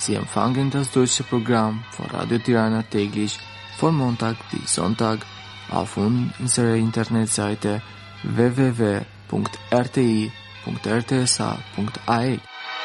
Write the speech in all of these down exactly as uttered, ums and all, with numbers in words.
Sie empfangen das deutsche Programm von Radio Tirana täglich von Montag bis Sonntag auf unserer Internetseite w w w punkt r t i punkt r t s a punkt a e.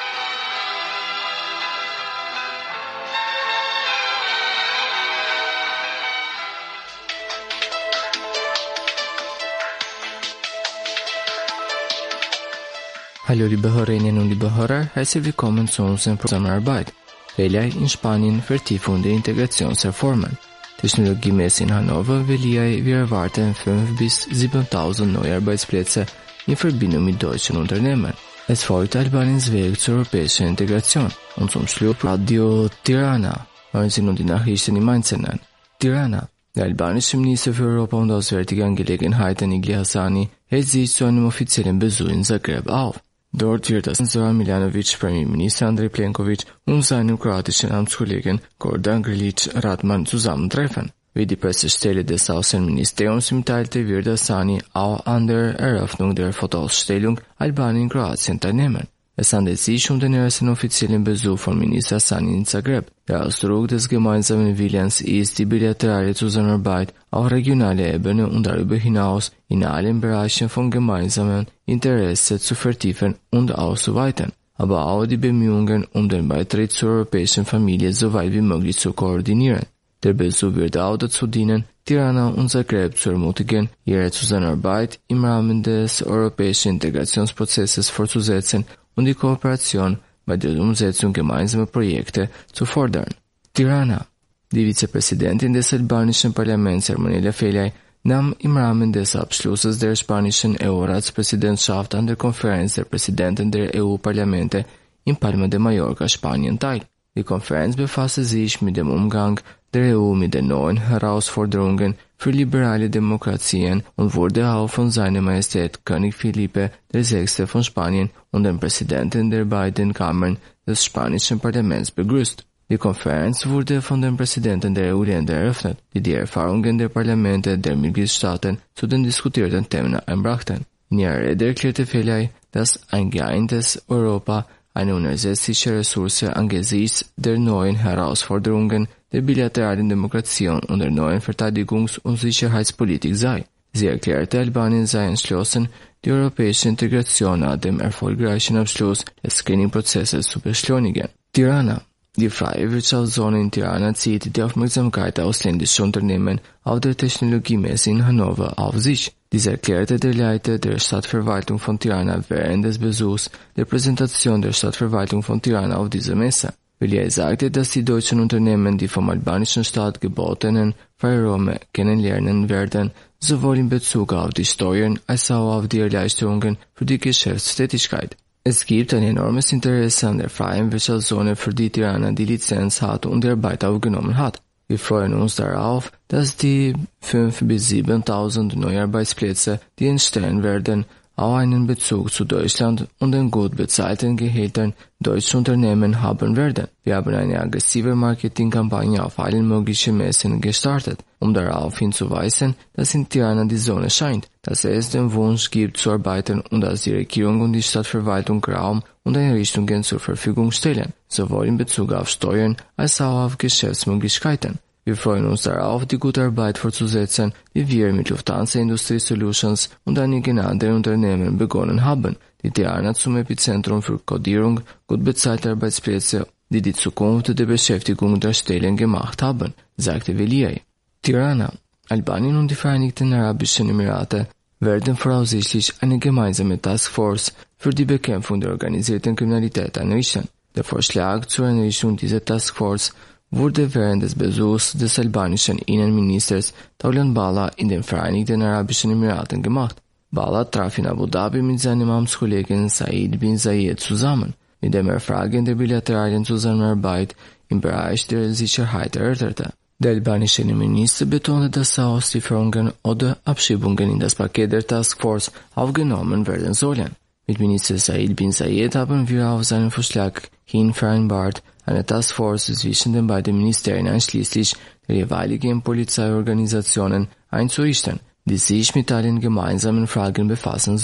Hallo liebe Hörerinnen und liebe Hörer, herzlich willkommen zu unserer Zusammenarbeit. Velja in Spanien Vertiefung der Integrationsreformen. Technologiemäßig in Hannover Velja, wir erwarten fünf bis siebentausend neue Arbeitsplätze in Verbindung mit deutschen Unternehmen. Es folgt Albaniens Weg zur europäischen Integration. Und zum Schluss Radio Tirana. Hören Sie nun die Nachrichten im Einzelnen. Tirana. Der albanische Minister für Europa und Auswärtige Angelegenheiten Igli Hassani hält sich zu einem offiziellen Besuch in Zagreb auf. Dort wird das Zoran Milanovic, Premierminister Andrej Plenković und seinem kroatischen Amtskollegen Gordan Grlić Radman zusammentreffen. Wie die Pressestelle des Außenministeriums mitteilte, wird Hassani auch an der Eröffnung der Fotoausstellung Albanien in Kroatien teilnehmen. Es handelt sich um den ersten offiziellen Besuch von Minister Hassani in Zagreb. Der Ausdruck des gemeinsamen Willens ist, die bilaterale Zusammenarbeit auf regionaler Ebene und darüber hinaus in allen Bereichen von gemeinsamem Interesse zu vertiefen und auszuweiten, aber auch die Bemühungen um den Beitritt zur europäischen Familie so weit wie möglich zu koordinieren. Der Besuch wird auch dazu dienen, Tirana und Zagreb zu ermutigen, ihre Zusammenarbeit im Rahmen des europäischen Integrationsprozesses fortzusetzen und die Kooperation bei der Umsetzung gemeinsamer Projekte zu fördern. Tirana. Die Vizepräsidentin des albanischen Parlaments, Ermonela Feljaj, nahm im Rahmen des Abschlusses der spanischen E U-Ratspräsidentschaft an der Konferenz der Präsidenten der E U-Parlamente in Palma de Mallorca, Spanien, teil. Die Konferenz befasste sich mit dem Umgang der E U mit den neuen Herausforderungen für liberale Demokratien und wurde auch von seiner Majestät König Felipe der Sechste von Spanien und den Präsidenten der beiden Kammern des spanischen Parlaments begrüßt. Die Konferenz wurde von den Präsidenten der E U-Länder eröffnet, die die Erfahrungen der Parlamente der Mitgliedstaaten zu den diskutierten Themen einbrachten. In ihrer Rede erklärte Feljaj, dass ein geeintes Europa eine unersetzliche Ressource angesichts der neuen Herausforderungen der bilateralen Demokratien und der neuen Verteidigungs- und Sicherheitspolitik sei. Sie erklärte, Albanien sei entschlossen, die europäische Integration nach dem erfolgreichen Abschluss des Screening-Prozesses zu beschleunigen. Tirana. Die freie Wirtschaftszone in Tirana zieht die Aufmerksamkeit ausländischer Unternehmen auf der Technologiemesse in Hannover auf sich. Dies erklärte der Leiter der Stadtverwaltung von Tirana während des Besuchs der Präsentation der Stadtverwaltung von Tirana auf dieser Messe. Feljaj sagte, dass die deutschen Unternehmen die vom albanischen Staat gebotenen Freiräume kennenlernen werden, sowohl in Bezug auf die Steuern als auch auf die Erleichterungen für die Geschäftstätigkeit. Es gibt ein enormes Interesse an der freien Wirtschaftszone, für die Tirana die Lizenz hat und die Arbeit aufgenommen hat. Wir freuen uns darauf, dass die fünf bis siebentausend neue Arbeitsplätze, die entstehen werden, auch einen Bezug zu Deutschland und den gut bezahlten Gehältern deutscher Unternehmen haben werden. Wir haben eine aggressive Marketingkampagne auf allen möglichen Messen gestartet, um darauf hinzuweisen, dass in Tirana die Sonne scheint, dass es den Wunsch gibt zu arbeiten und dass die Regierung und die Stadtverwaltung Raum und Einrichtungen zur Verfügung stellen, sowohl in Bezug auf Steuern als auch auf Geschäftsmöglichkeiten. Wir freuen uns darauf, die gute Arbeit fortzusetzen, die wir mit Lufthansa Industrie Solutions und einigen anderen Unternehmen begonnen haben, die Tirana zum Epizentrum für Kodierung, gut bezahlte Arbeitsplätze, die die Zukunft der Beschäftigung darstellen, gemacht haben, sagte Feljaj. Tirana. Albanien und die Vereinigten Arabischen Emirate werden voraussichtlich eine gemeinsame Taskforce für die Bekämpfung der organisierten Kriminalität einrichten. Der Vorschlag zur Einrichtung dieser Taskforce wurde während des Besuchs des albanischen Innenministers Taulan Bala in den Vereinigten Arabischen Emiraten gemacht. Bala traf in Abu Dhabi mit seinem Amtskollegen Said bin Zayed zusammen, mit dem er Fragen der bilateralen Zusammenarbeit im Bereich der Sicherheit erörterte. Der albanische Innenminister betonte, dass Auslieferungen oder Abschiebungen in das Paket der Taskforce aufgenommen werden sollen. Mit Minister Said bin Zayed haben wir auf seinen Vorschlag hin vereinbart, eine Taskforce zwischen den beiden Ministerien einschließlich der jeweiligen Polizeiorganisationen einzurichten, die sich mit allen gemeinsamen Fragen befassen soll,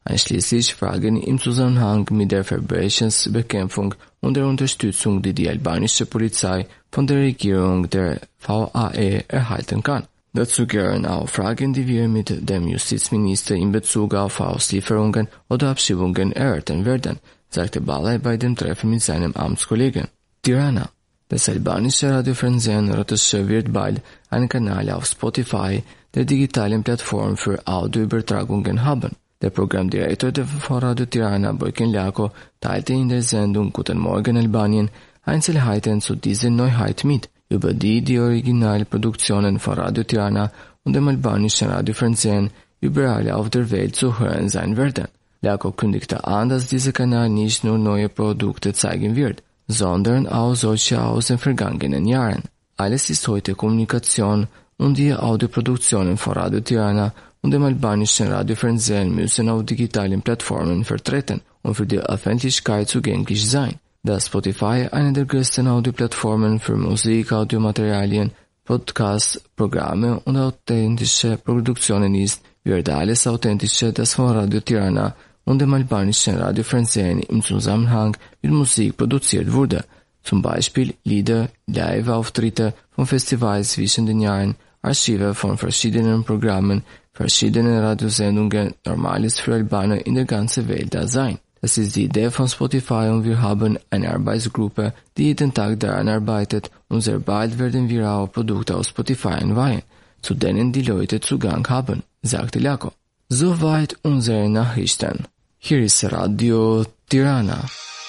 einschließlich Fragen im Zusammenhang mit der Verbrechensbekämpfung und der Unterstützung, die die albanische Polizei von der Regierung der V A E erhalten kann. Dazu gehören auch Fragen, die wir mit dem Justizminister in Bezug auf Auslieferungen oder Abschiebungen erörtern werden, sagte Balai bei dem Treffen mit seinem Amtskollegen. Tirana. Das albanische Radiofernsehen Rotashe wird bald einen Kanal auf Spotify, der digitalen Plattform für Audioübertragungen, haben. Der Programmdirektor von Radio Tirana, Boyken Liako, teilte in der Sendung Guten Morgen Albanien Einzelheiten zu dieser Neuheit mit, über die die Originalproduktionen von Radio Tirana und dem albanischen Radiofernsehen überall auf der Welt zu hören sein werden. Liako kündigte an, dass dieser Kanal nicht nur neue Produkte zeigen wird, sondern auch solche aus den vergangenen Jahren. Alles ist heute Kommunikation und die Audioproduktionen von Radio Tirana und dem albanischen Radiofernsehen müssen auf digitalen Plattformen vertreten und für die Öffentlichkeit zugänglich sein. Da Spotify eine der größten Audioplattformen für Musik, Audiomaterialien, Podcasts, Programme und authentische Produktionen ist, wird alles Authentische, das von Radio Tirana und dem albanischen Radiofernsehen im Zusammenhang mit Musik produziert wurde, zum Beispiel Lieder, Live-Auftritte von Festivals zwischen den Jahren, Archive von verschiedenen Programmen, verschiedene Radiosendungen, normales für Albaner in der ganzen Welt da sein. Das ist die Idee von Spotify und wir haben eine Arbeitsgruppe, die jeden Tag daran arbeitet und sehr bald werden wir auch Produkte aus Spotify einweihen, zu denen die Leute Zugang haben, sagte Liako. Soweit unsere Nachrichten. Hier ist Radio Tirana.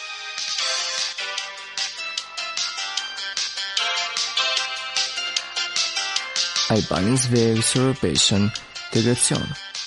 Albaniens Weg zur europäischen Integration.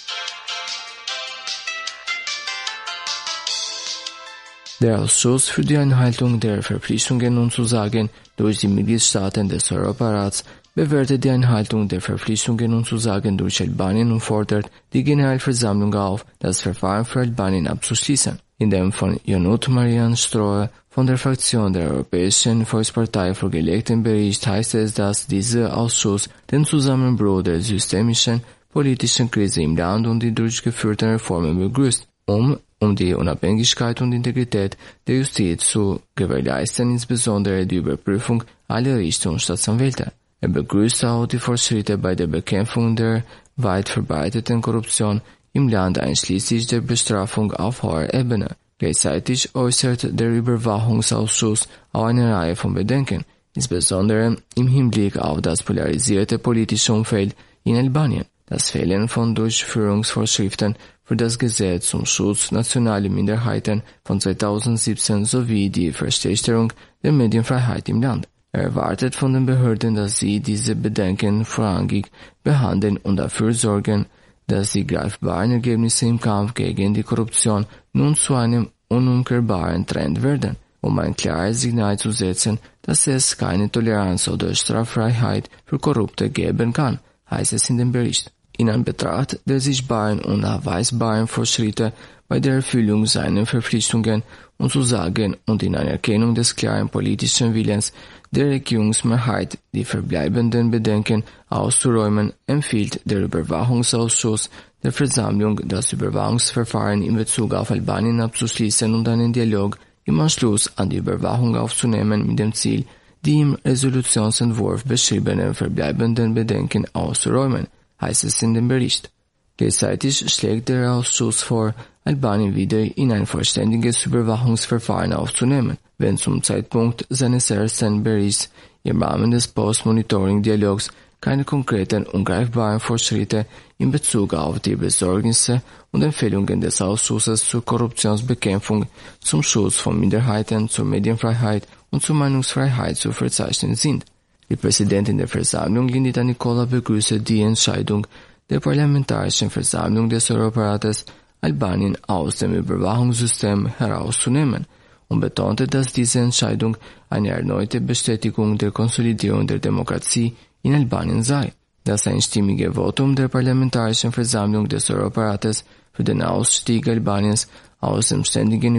Der Ausschuss für die Einhaltung der Verpflichtungen und Zusagen durch die Mitgliedstaaten des Europarats bewertet die Einhaltung der Verpflichtungen und Zusagen durch Albanien und fordert die Generalversammlung auf, das Verfahren für Albanien abzuschließen. In dem von Jonut Marian Strohe von der Fraktion der Europäischen Volkspartei vorgelegten Bericht heißt es, dass dieser Ausschuss den Zusammenbruch der systemischen politischen Krise im Land und die durchgeführten Reformen begrüßt, um um die Unabhängigkeit und Integrität der Justiz zu gewährleisten, insbesondere die Überprüfung aller Richter und Staatsanwälte. Er begrüßt auch die Fortschritte bei der Bekämpfung der weit verbreiteten Korruption im Land einschließlich der Bestrafung auf hoher Ebene. Gleichzeitig äußert der Überwachungsausschuss auch eine Reihe von Bedenken, insbesondere im Hinblick auf das polarisierte politische Umfeld in Albanien, das Fehlen von Durchführungsvorschriften für das Gesetz zum Schutz nationaler Minderheiten von zweitausendsiebzehn sowie die Verschlechterung der Medienfreiheit im Land. Er erwartet von den Behörden, dass sie diese Bedenken vorrangig behandeln und dafür sorgen, dass die greifbaren Ergebnisse im Kampf gegen die Korruption nun zu einem unumkehrbaren Trend werden, um ein klares Signal zu setzen, dass es keine Toleranz oder Straffreiheit für Korrupte geben kann, heißt es in dem Bericht. In Anbetracht der sichtbaren und nachweisbaren Fortschritte bei der Erfüllung seiner Verpflichtungen und Zusagen und in Anerkennung des klaren politischen Willens der Regierungsmehrheit, die verbleibenden Bedenken auszuräumen, empfiehlt der Überwachungsausschuss der Versammlung, das Überwachungsverfahren in Bezug auf Albanien abzuschließen und einen Dialog im Anschluss an die Überwachung aufzunehmen mit dem Ziel, die im Resolutionsentwurf beschriebenen verbleibenden Bedenken auszuräumen, heißt es in dem Bericht. Gleichzeitig schlägt der Ausschuss vor, Albanien wieder in ein vollständiges Überwachungsverfahren aufzunehmen, wenn zum Zeitpunkt seines ersten Berichts im Rahmen des Post-Monitoring-Dialogs keine konkreten und greifbaren Fortschritte in Bezug auf die Besorgnisse und Empfehlungen des Ausschusses zur Korruptionsbekämpfung, zum Schutz von Minderheiten, zur Medienfreiheit und zur Meinungsfreiheit zu verzeichnen sind. Die Präsidentin der Versammlung, Lindita Nicola, begrüßte die Entscheidung der Parlamentarischen Versammlung des Europarates, Albanien aus dem Überwachungssystem herauszunehmen und betonte, dass diese Entscheidung eine erneute Bestätigung der Konsolidierung der Demokratie in Albanien sei. Das einstimmige Votum der Parlamentarischen Versammlung des Europarates für den Ausstieg Albaniens aus dem ständigen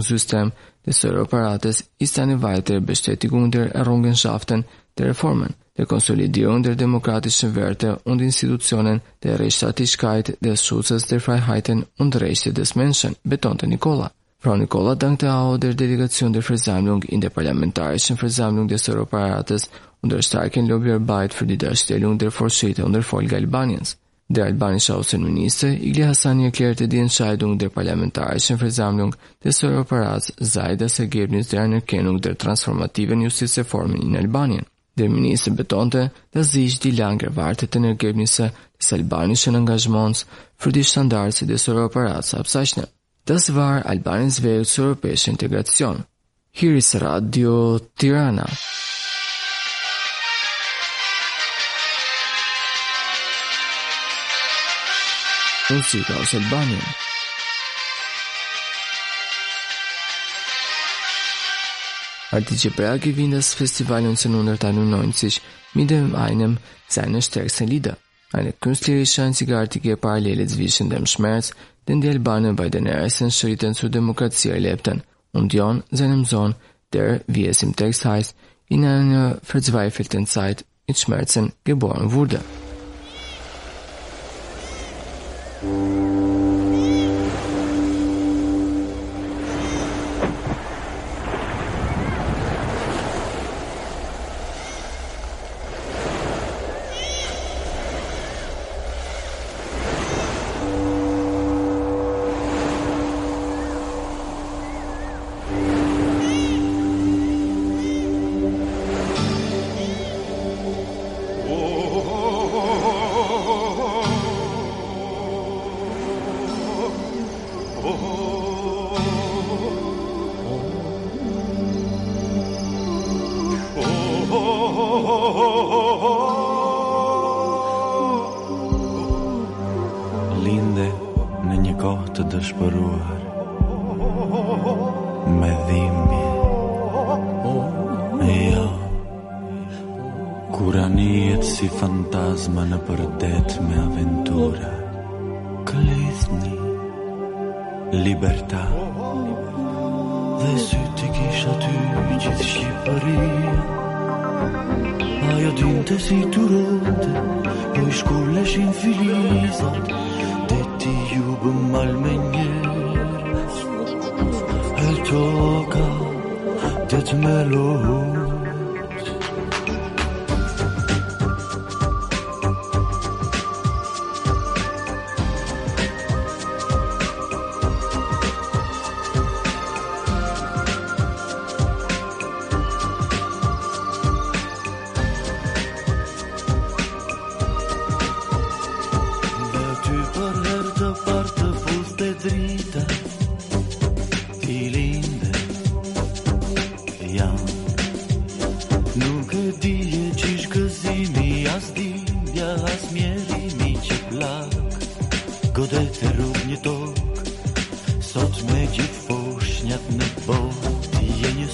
Überwachungssystem des Europarates ist eine weitere Bestätigung der Errungenschaften der Reformen, dhe konsolidiu ndër demokratishën verte und institutionen dhe reshtat i shkajt dhe schutzes der Freiheiten und Rechte des Menschen, betonte Nikola. Frau Nikola dankte auch der Delegation der Versammlung in der Parlamentarischen Versammlung des Europarates und der starken Lobbyarbeit für die Darstellung der Fortschritte und Erfolge Albaniens. Der albanische Außenminister Igli Hassani erklärte die Entscheidung der Parlamentarischen Versammlung des Europarats sei das Ergebnis der Anerkennung der transformativen Justizreformen in Albanien. Der Minister betonte, dass sich die lang erwarteten Ergebnisse des albanischen Engagements für die Standards des Europarats abzeichnen. Das war Albaniens Weg zur europäischen Integration. Hier ist Radio Tirana. Musik aus Albanien. Artice Brea gewinnt das Festival neunzehnhunderteinundneunzig mit dem einem seiner stärksten Lieder. Eine künstlerische einzigartige Parallele zwischen dem Schmerz, den die Albaner bei den ersten Schritten zur Demokratie erlebten, und Jon, seinem Sohn, der, wie es im Text heißt, in einer verzweifelten Zeit mit Schmerzen geboren wurde. Linde në një kohë të dëshpëruar, me dhimbje, e jo, kur anijet si fantazma në përdet me aventura, klithni, libertà, dhe syt i kisha ty gjithë Shqipëria. Ajo dinte si turonte, po i shkulleshin filizat, dhe ti ju bëm mal me njerës, e toka dhe të melot. Godet e rrug një tokë, sot me gjithë foshnjat në botë, ti je një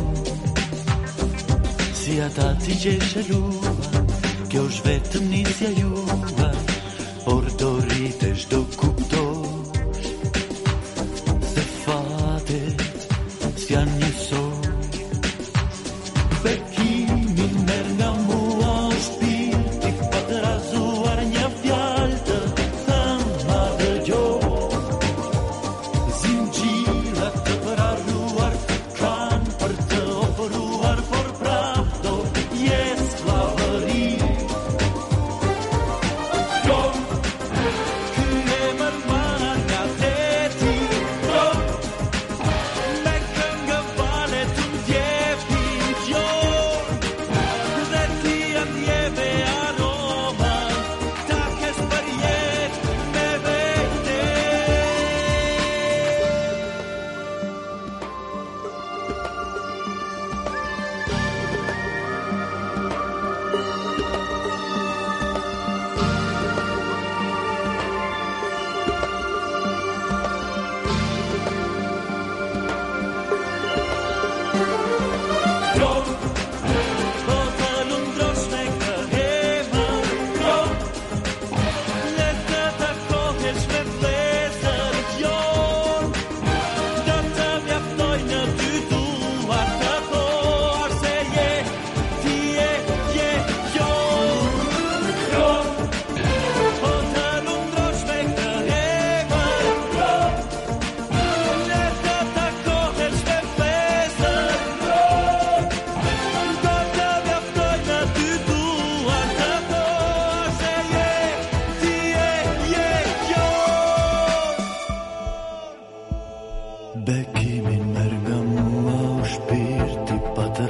son. Si ata ti gjesh e luaj, kjo është vetëm nisja juaj, por do rritesh, do kuptosh, se fatet s'janë një son. Bekimin merr nga mua shpirti, pa të razuar një fjalë të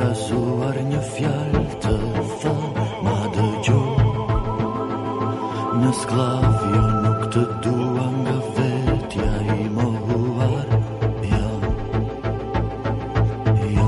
frazuar një fjalë të thënë ma dëgjo. Në sklav jo nuk të dua nga vetja i mohuar. Jo, jo.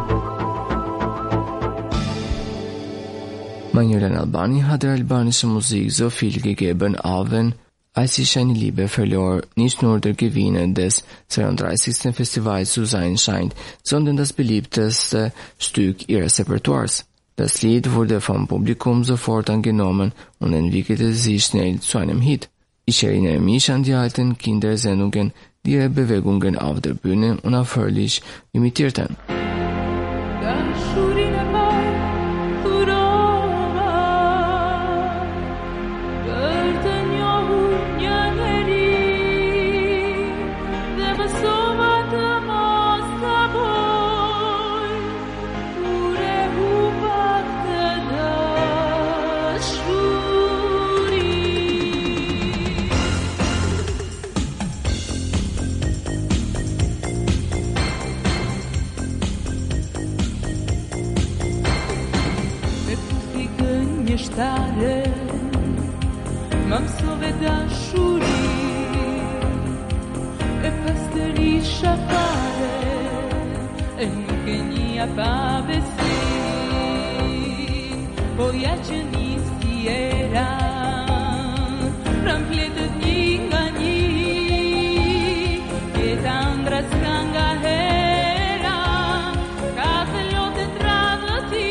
Manjëren Albani hade albanische musik så filgegeben aven, als ich eine Liebe verlor, nicht nur der Gewinner des zweiunddreißigsten Festivals zu sein scheint, sondern das beliebteste Stück ihres Repertoires. Das Lied wurde vom Publikum sofort angenommen und entwickelte sich schnell zu einem Hit. Ich erinnere mich an die alten Kindersendungen, die ihre Bewegungen auf der Bühne unaufhörlich imitierten. Më mësove dashuri e pastërisha fare e nuk e njia pa besi, po ja që nisi era rampletët një nga një, jeta ndraska nga hera ka të lotet radhë ti.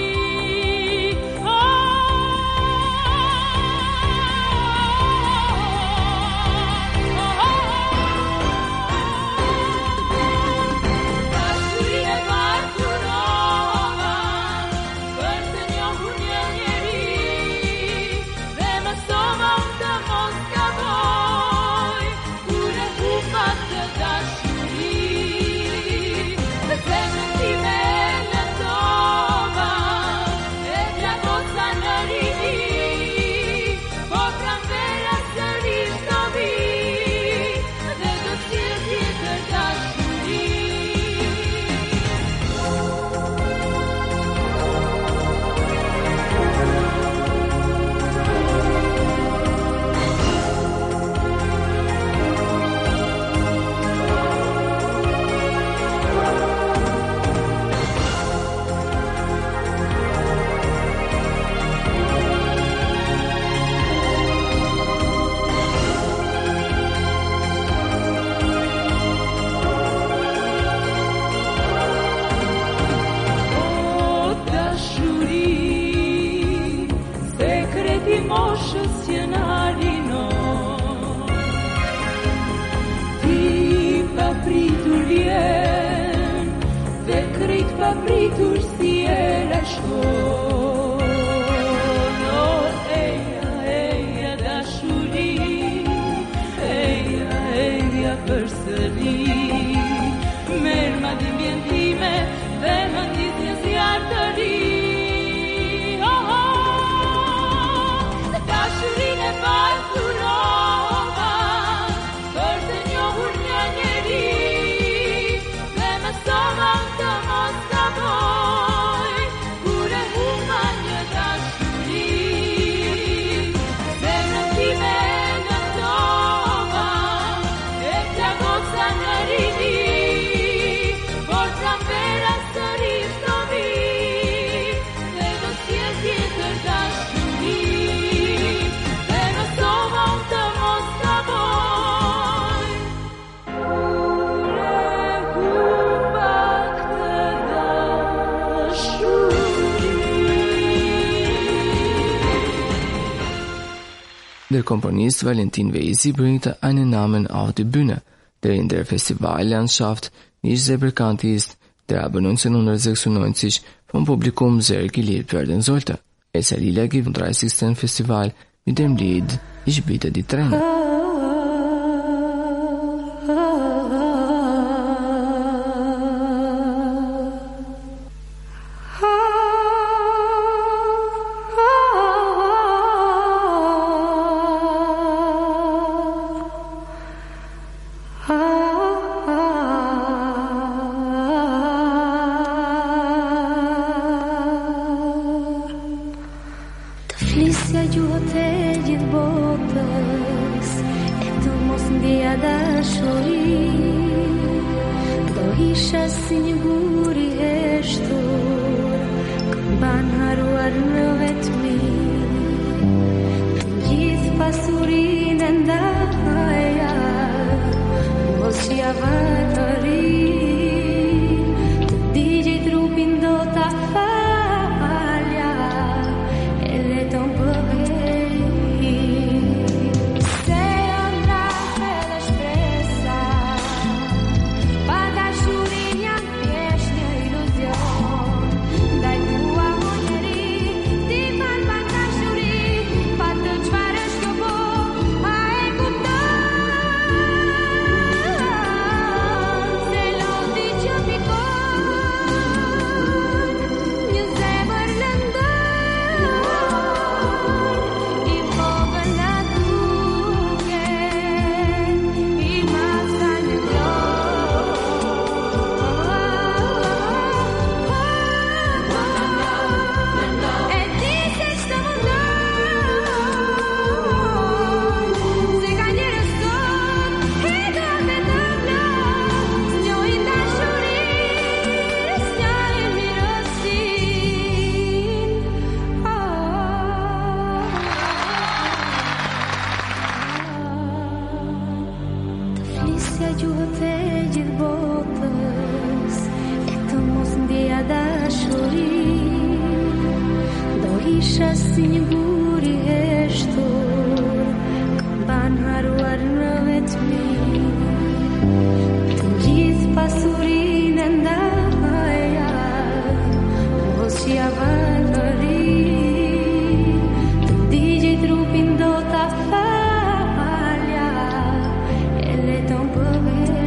Papritur si era shkon, o eja, eja dashuri, eja, eja përsëri, merr madhimjen time dhe mëndisjen si artëri. Oh, oh, dashurinë e pasurova për të njohur një njeri dhe mësova të mos gaboj kur e humba një dashuri. Zemrën time lëndova e plagosa në rini, por pranvera sërish do vi dhe do sjell tjetër dashuri. Dhe mësova unë të mos gaboj kur e humba këtë dashuri. Der Komponist Valentin Weisi bringte einen Namen auf die Bühne, der in der Festivallandschaft nicht sehr bekannt ist, der aber neunzehnhundertsechsundneunzig vom Publikum sehr geliebt werden sollte. Es erlitt am dreißigsten Festival mit dem Lied Ich bitte die Tränen. Ah flisja gjuhët e gjithë botës, e të mos ndjeja dashuri, do isha si një gur i heshtur, këmban haruar në vetmi, gjithë pasurinë e ndaja, mos ja vatëri, të digjej trupin do ta falja, edhe të mbëhej. Se ëndra edhe shpresa, pa dashurin jam thjesht një iluzion, ndaj tua o njeri, ti fan pa dashuri, pa të çfarë është kjo botë, a e kupton? Se loti që pikon, një zemër lëndon, i vogël na duket, i madh sa një flor. E di se ç'të mundon, se ka njerëz sot, e do vetëm plot, s'njohin dashurinë, s'njohin mirësinë. Të flisja gjuhët e gjithë botës, e të mos ndjeja dashuri, do isha si një gur i heshtur, këmban haruar në vetmi, të gjithë pasurinë e ndaja, mos ja vatëri, të digjej trupin do ta falja, edhe të mbëhej.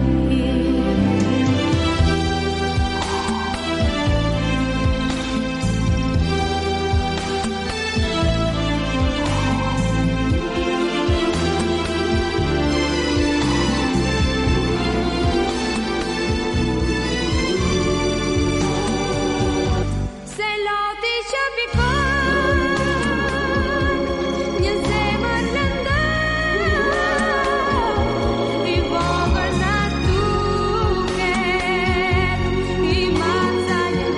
Se loti që pikon, një zemër lëndon, i vogël na duket, i madh sa një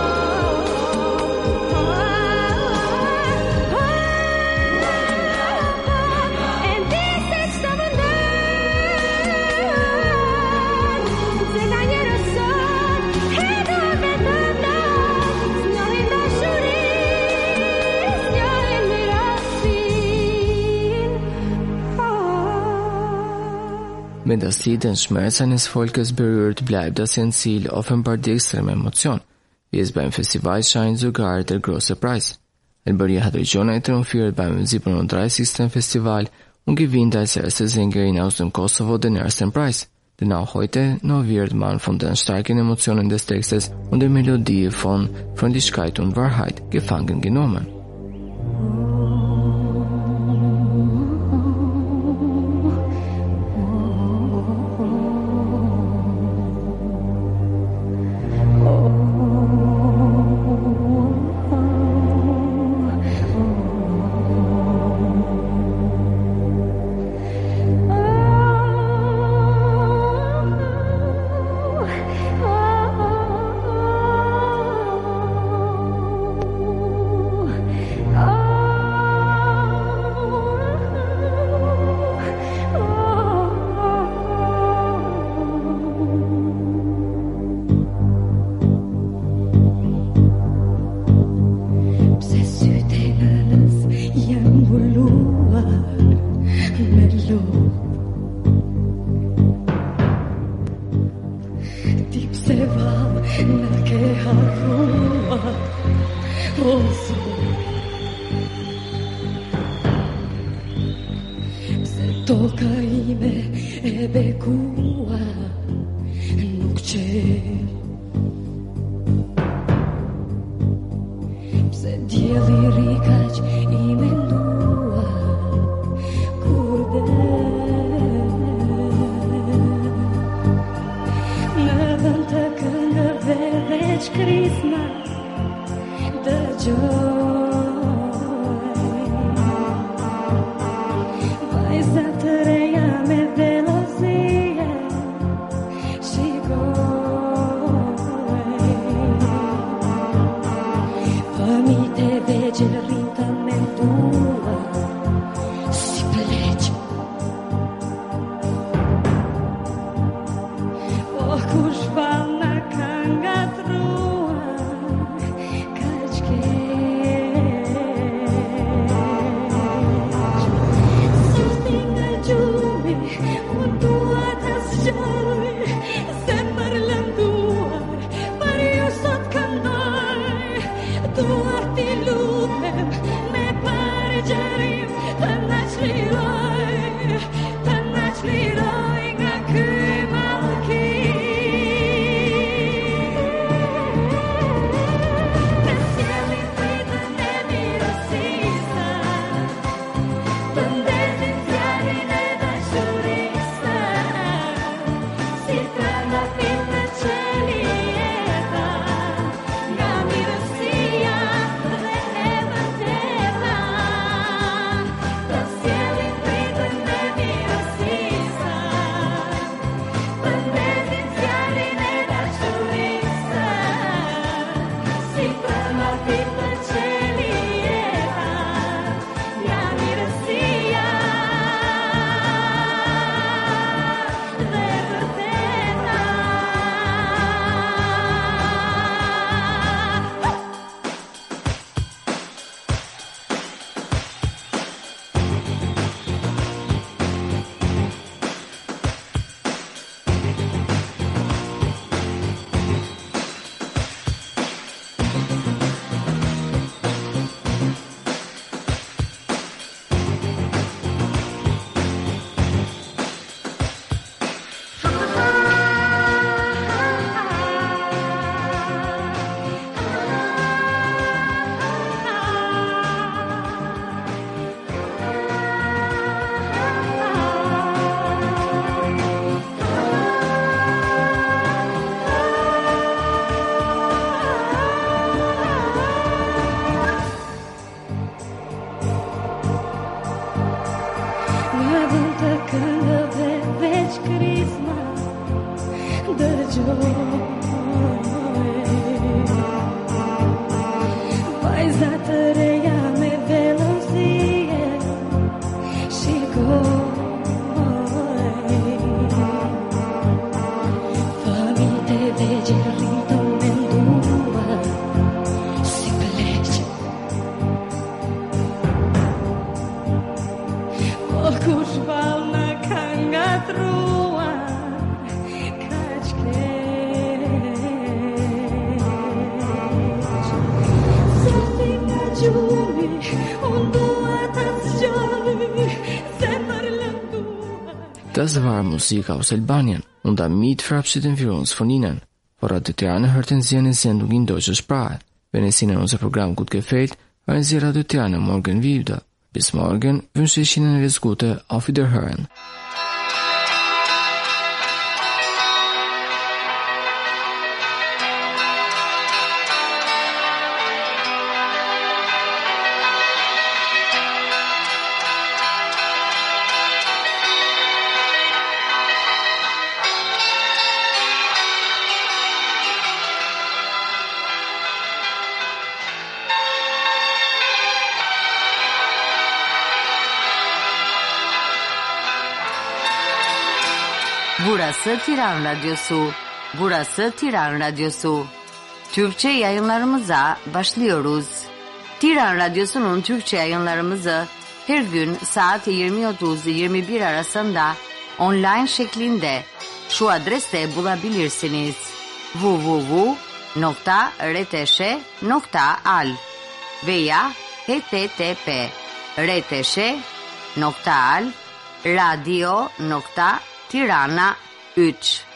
flor. E di se ç'të mundon, se ka njerëz sot, e do vetëm plot, s'njohin dashurinë, s'njohin mirësinë. Me dasiden shmercan e folkets beryrët bleibt dass i en sil often par de extrem emotion. Vi är beim festival scheint sogar der große Preis. Elberi hat regionen triumfiert beim siebenunddreißigsten Festival und gewinnt als erste Sängerin aus dem Kosovo den ersten Preis. Denn auch heute noch wird man von den starken Emotionen des Textes und der Melodie von Freundlichkeit und Wahrheit gefangen genommen. Pse sytë e nënës janë mbuluar me lopë, ti pse vallë na ke harruar, o Zot, pse toka ime e bekuar nuk qenë, pse dielli rikaq i mendua kur del në vend të këngëve veç krisma dëgjoj. vegjël rrim të mendua si pleq. Po kush fal na ka ngatruar kaq keq. Soti nga gjumi unë dua ta zgjoj, zemër lënduar për ju sot këndoj. Dua ti lutem me përgjërim të na çliroj, të na çliroj nga ky mallkim. Të sjellin pritën e mirësisë, të ndetin fjalin e dashurisë, si trëndafil të qeli jeta, nga mirësia dhe e vërteta. Të sjellin pritën e mirësisë, të ndetin fjalin e dashurisë, si trëndafil të qeli jeta, nga mirësia dhe e vërteta. Nga vend të këngëve veç krisma dëgjoj. Vajza të reja me velësie shikoj. Fëmijët e vegjël rrim të mendua si pleq. Po kush fal na ka ngatruar kaq keq. Soti nga gjumi unë dua ta zgjoj, zemër lënduar. Das war Musik aus Albanien und damit verabschieden wir uns von Ihnen. Vor Radio Tirana hörten Sie eine Sendung in deutscher Sprache. Wenn es Ihnen unser Programm gut gefällt, hören Sie Radio Tirana morgen wieder. Bis morgen wünsche ich Ihnen alles Gute, auf Wiederhören. Burası Tiran Radyosu. Burası Tiran Radyosu. Türkçe yayınlarımıza başlıyoruz. Tiran Radyosu'nun Türkçe yayınlarımızı her gün saat yirmi otuz yirmi bir arasında online şeklinde şu adreste bulabilirsiniz. double-u double-u double-u nokta r t ş nokta a l veya h t t p r t ş nokta a l radio nokta tirana üç